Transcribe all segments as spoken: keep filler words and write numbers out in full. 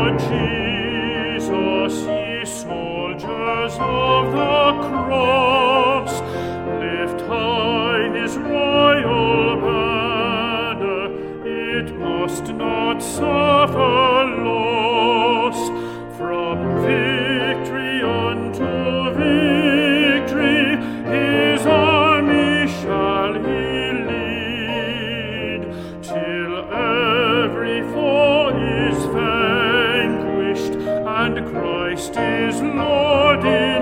Jesus, ye soldiers of the cross, lift high his royal banner, it must not suffer loss. From victory unto victory, his army shall he lead, till every foe is vanquished, and Christ is Lord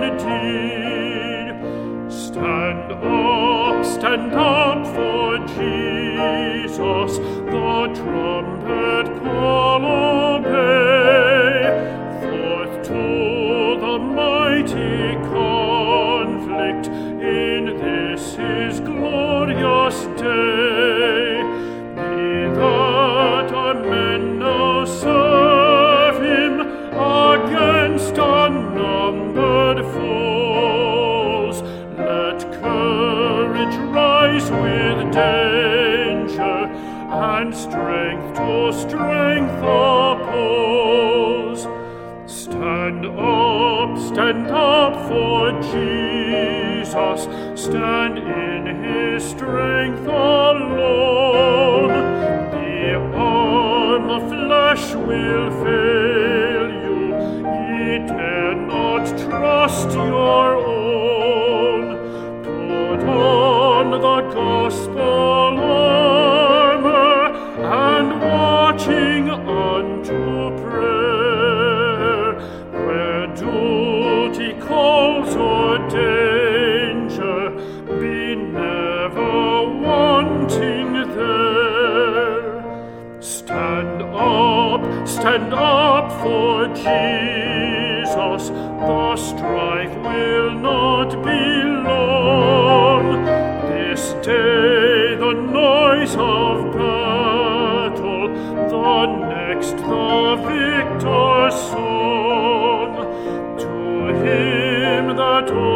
indeed. Stand up, stand up for Jesus, the trumpet call obey, forth to the mighty conflict in this his glorious day. Be that our men now serve him against unnumbered foes. Let courage rise with danger, and strength to strength oppose. Stand up, stand up for Jesus, stand in his strength alone. The arm of flesh will fail you, ye dare not trust your own. Put on the gospel armor, and watching unto prayer, where duty calls or danger, be never wanting there. Stand up, stand up for Jesus, the strife will not be long. This day the noise of battle, the next the victor's song. To him that